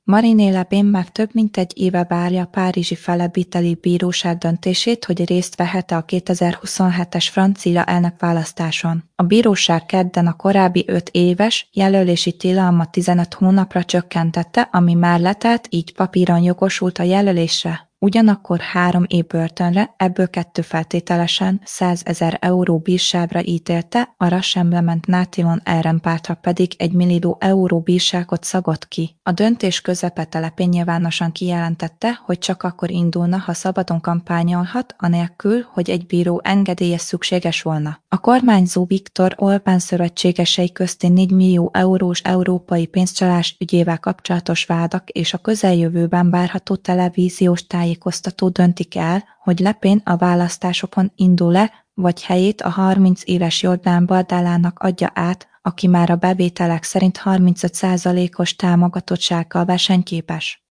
Marine Le Pen már több mint egy éve várja a párizsi fellebbviteli bíróság döntését, hogy részt vehet-e a 2027-es francia elnökválasztáson. A bíróság kedden a korábbi 5 éves jelölési tilalmat 15 hónapra csökkentette, ami már letelt, így papíron jogosult a jelölésre. Ugyanakkor 3 év börtönre, ebből 2 feltételesen 100 000 euró bírságra ítélte, a Rassemblement Nation ellenpártra pedig 1 millió euró bírságot szabott ki. A döntés közepette Le Pen nyilvánosan kijelentette, hogy csak akkor indulna, ha szabadon kampányolhat, anélkül, hogy egy bíró engedélye szükséges volna. A kormányzó Viktor Orbán szövetségesei közti 4 millió eurós európai pénzcsalás ügyével kapcsolatos vádak és a közeljövőben várható televíziós tájékoztató döntik el, hogy Le Pen a választásokon indul-e, vagy helyét a 30 éves Jordan Bardellának adja át, aki már a bevételek szerint 35%-os támogatottsággal versenyképes.